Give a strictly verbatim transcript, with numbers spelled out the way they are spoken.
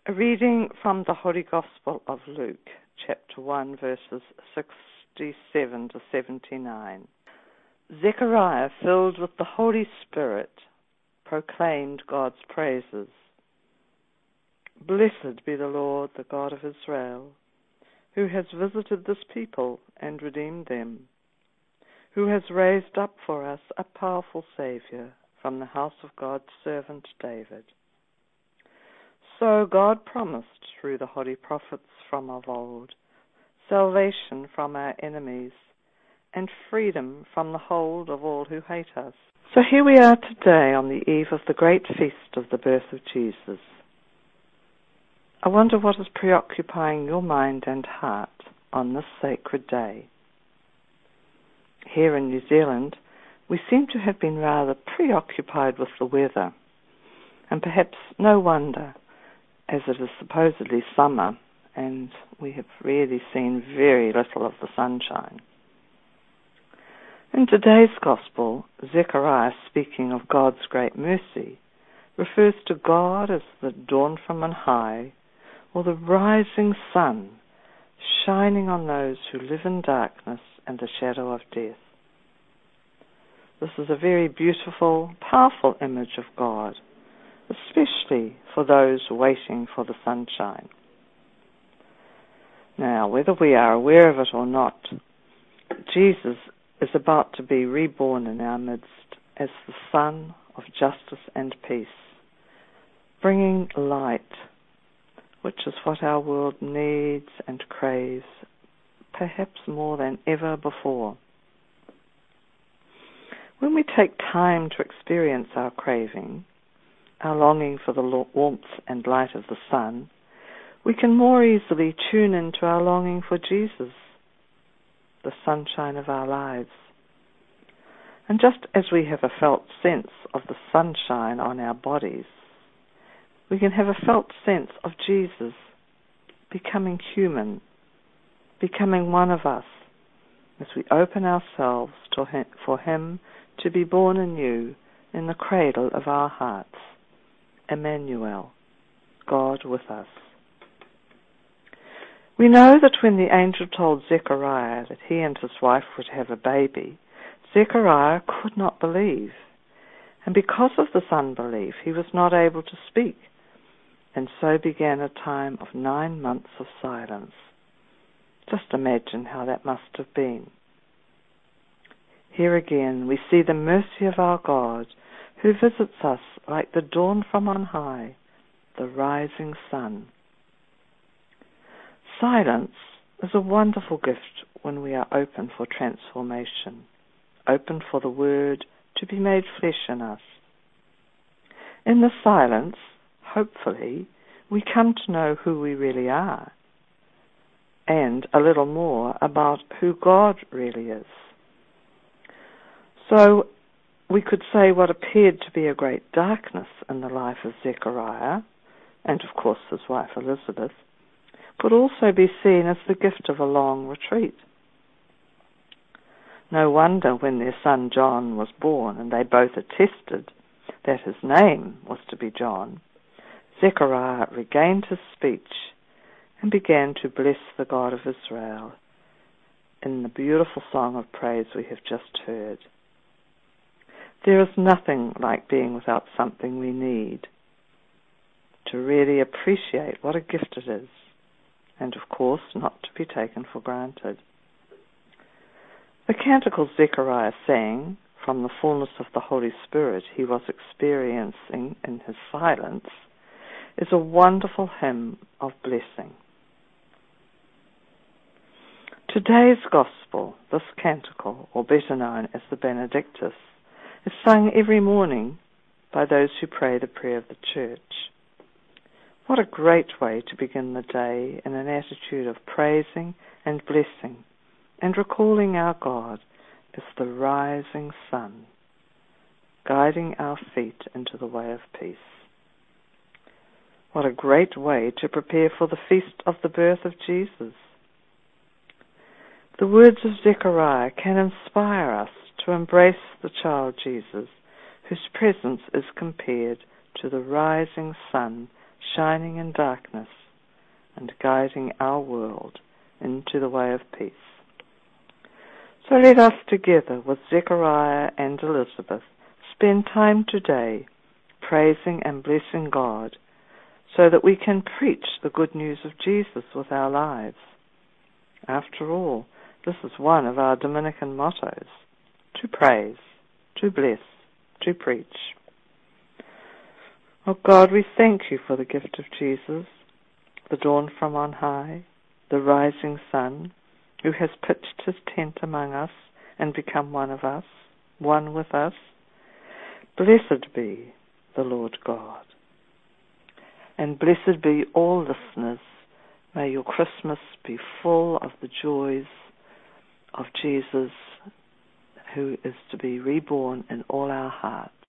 A reading from the Holy Gospel of Luke, chapter one, verses sixty-seven to seventy-nine. Zechariah, filled with the Holy Spirit, proclaimed God's praises. Blessed be the Lord, the God of Israel, who has visited this people and redeemed them, who has raised up for us a powerful Saviour from the house of God's servant David. So God promised through the holy prophets from of old salvation from our enemies and freedom from the hold of all who hate us. So here we are today on the eve of the great feast of the birth of Jesus. I wonder what is preoccupying your mind and heart on this sacred day. Here in New Zealand, we seem to have been rather preoccupied with the weather, and perhaps no wonder, as it is supposedly summer, and we have really seen very little of the sunshine. In today's Gospel, Zechariah, speaking of God's great mercy, refers to God as the dawn from on high, or the rising sun, shining on those who live in darkness and the shadow of death. This is a very beautiful, powerful image of God, especially for those waiting for the sunshine. Now, whether we are aware of it or not, Jesus is about to be reborn in our midst as the Son of justice and peace, bringing light, which is what our world needs and craves, perhaps more than ever before. When we take time to experience our craving, our longing for the warmth and light of the sun, we can more easily tune into our longing for Jesus, the sunshine of our lives. And just as we have a felt sense of the sunshine on our bodies, we can have a felt sense of Jesus becoming human, becoming one of us, as we open ourselves to him, for him to be born anew in the cradle of our hearts. Emmanuel, God with us. We know that when the angel told Zechariah that he and his wife would have a baby, Zechariah could not believe, and because of this unbelief he was not able to speak, and so began a time of nine months of silence. Just imagine how that must have been. Here again we see the mercy of our God, who visits us like the dawn from on high, the rising sun. Silence is a wonderful gift when we are open for transformation, open for the Word to be made flesh in us. In the silence, hopefully, we come to know who we really are, and a little more about who God really is. So, we could say what appeared to be a great darkness in the life of Zechariah, and of course his wife Elizabeth, could also be seen as the gift of a long retreat. No wonder when their son John was born, and they both attested that his name was to be John, Zechariah regained his speech and began to bless the God of Israel in the beautiful song of praise we have just heard. There is nothing like being without something we need, to really appreciate what a gift it is, and of course not to be taken for granted. The canticle Zechariah sang from the fullness of the Holy Spirit he was experiencing in his silence is a wonderful hymn of blessing. Today's Gospel, this canticle, or better known as the Benedictus, is sung every morning by those who pray the prayer of the Church. What a great way to begin the day in an attitude of praising and blessing and recalling our God as the rising sun, guiding our feet into the way of peace. What a great way to prepare for the feast of the birth of Jesus. The words of Zechariah can inspire us to embrace the child Jesus, whose presence is compared to the rising sun shining in darkness and guiding our world into the way of peace. So let us together with Zechariah and Elizabeth spend time today praising and blessing God so that we can preach the good news of Jesus with our lives. After all, this is one of our Dominican mottos: to praise, to bless, to preach. Oh God, we thank you for the gift of Jesus, the dawn from on high, the rising sun, who has pitched his tent among us and become one of us, one with us. Blessed be the Lord God. And blessed be all listeners. May your Christmas be full of the joys of Jesus, who is to be reborn in all our hearts.